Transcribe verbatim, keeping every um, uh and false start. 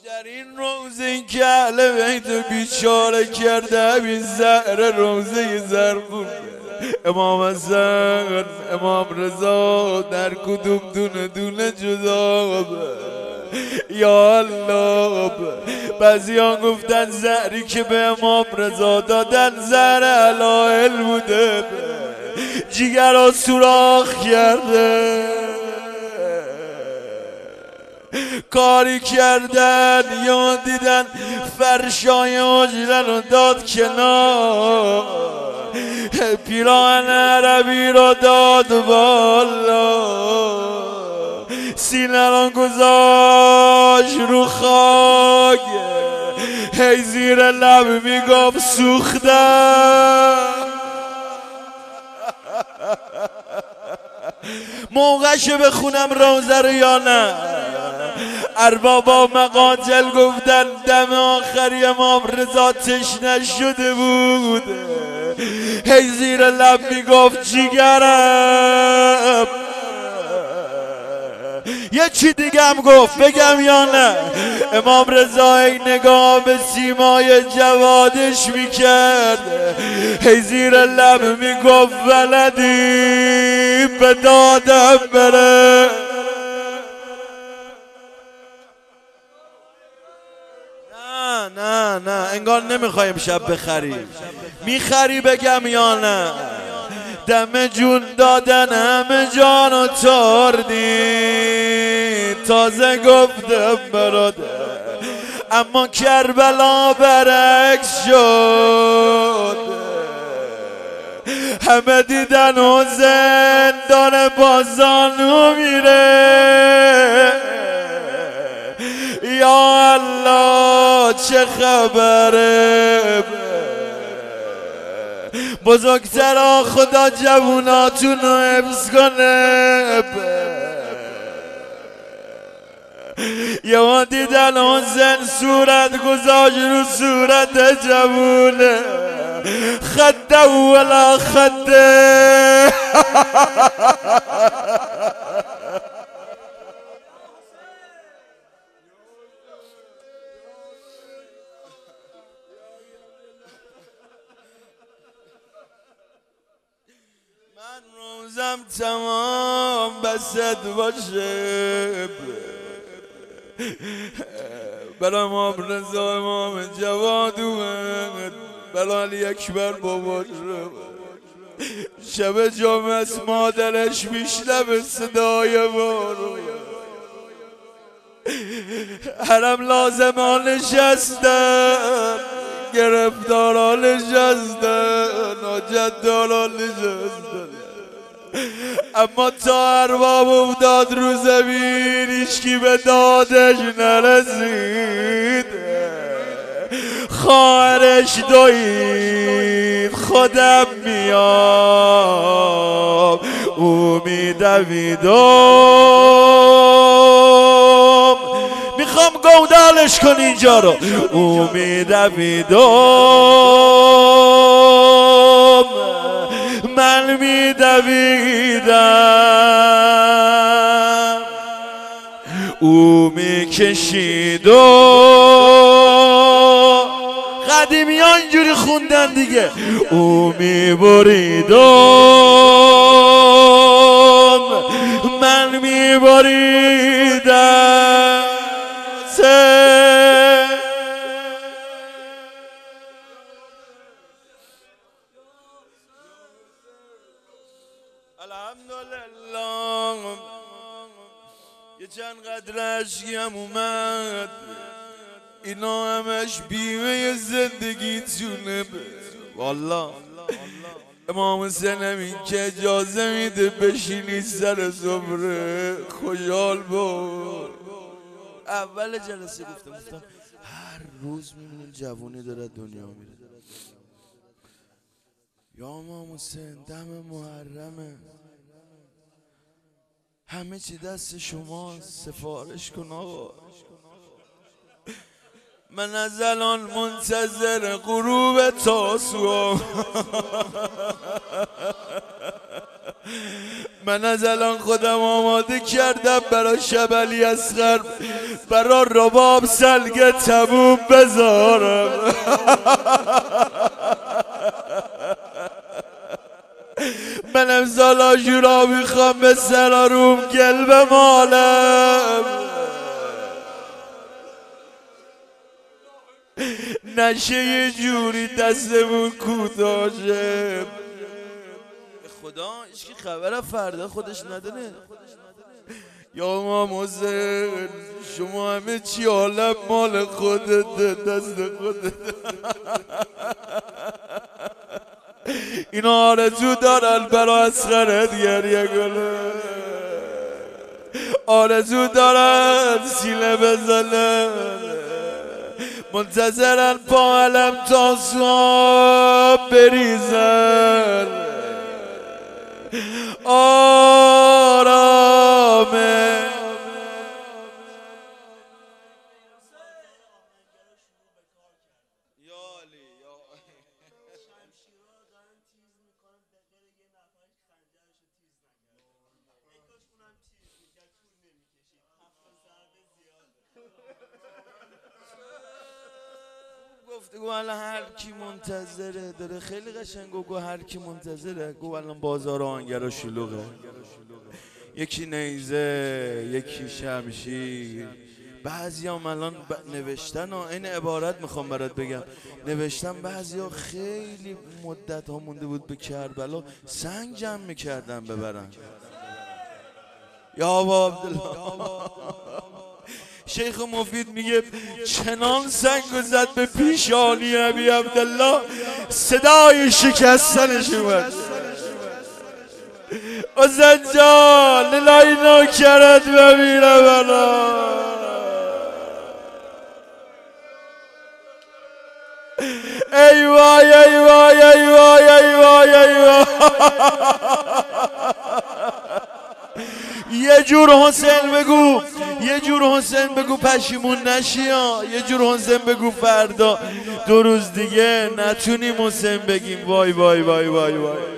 در این روزه که اهل بیت بیچاره کرده بی زهر روزه زرقون امام حسن امام رضا در کدوم دونه دونه جدا یا الله. بعضیان گفتن زهری که به امام رضا دادن زهر علائل بوده، جیگر را سوراخ کرده، کاری کردن یا دیدن فرشای حجره رو داد کنار، پیراهن عربی رو داد بالا، سینه رو گذاشت رو خاک، هی زیر لب میگفت سوختم. موقعش بخونم روزه رو یا نه؟ اربابا مقاتل گفتن دم آخری امام رضا تشنه شده بود، هی زیر لب میگفت جیگرم. یه چی دیگه هم گفت بگم یا نه؟ امام رضا ای نگاه به سیمای جوادش میکرد، هی زیر لب میگفت ولدی به دادم بره. نه نه نه انگار نمیخوای امشب بخری، میخری بگم یا نه؟ دم جون دادن همه جانو تاردی، تازه گفتم برادر اما کربلا برعکس شد، همه دیدن حسین داره با زانو میره. یا الله چه خبره؟ بزرگترا خدا جووناتون رو حفظ کنه. یه ما دیدن حسین صورت گذاشت رو صورت جوونه، خده ولا خده. من روزم تمام بسد باشه بلا امام رضا امام جواد اومد، بلا علی اکبر بابا شب جمعه است مادرش میشنوه صدای بارو، حرم لازمان نشستن، گرفتاران نشستن، ناجداران نشستن، اما تا ارباب افتاد رو زمین هیچکی به دادش نرسید. خواهرش دوید خودم میام، او میدویدم، میخوام گودالش کنی اینجا رو، او میدویدم، من میدویدم، او میکشیدم. قدیمی ها اینجوری خوندن دیگه، او میبریدم، من میبریدم. الحمدلله یه چند قدر عشقی هم اومد، اینا همش بیمه زندگیتونه. والله امام حسین همین که اجازه میده بشینی سر سفره خوشحال بود. اول جلسه گفتم گفتم هر روز میبینیم جوونی داره دنیا میره. یا امام حسین دم محرمه، همه چی دست شما، سفارش کن آقا. من از الان منتظر غروب تاسوعا، من از الان خودم آماده کردم برای شب علی اصغر برا رباب سلگ تبوب بذارم. من امسال آشورا میخوام به سراروم گل بمالم، نشه یه جوری دستمون کوتاه شه. خدا هیچکی خبر فردا خودش نداره. یا امام حسین شما همه چی عالم مال خودت، دست خودت. اینا آرزو دارن برا اصغرت گریه کنه، آرزو دارن سیله بزنن، منتظرن پا علم تا صبح بریزن. آرامه گفتگو الان هر کی منتظره داره، خیلی قشنگ گو هر کی منتظره. گو الان بازار آهنگرا شلوغه، یکی نیزه یکی شمشیر. بعضی هم الان ب... نوشتن ها، این عبارت میخوام برات بگم، نوشتن بعضی ها خیلی مدت ها مونده بود به کربلا سنگ جمع میکردن ببرن. یا ابا عبدالله شیخ مفید میگه چنان سنگ زد به پیشانی ابی عبدالله صدای شکستنش اومد. حسین جان لای نوکرت ببینه بنا. ای وای ای وای ای وای ای وای ای وای. یه جور حسین بگو، یه جور حسین بگو پشیمون نشی ها. یه جور حسین بگو فردا دو روز دیگه نتونیم حسین بگیم. وای وای وای وای وای.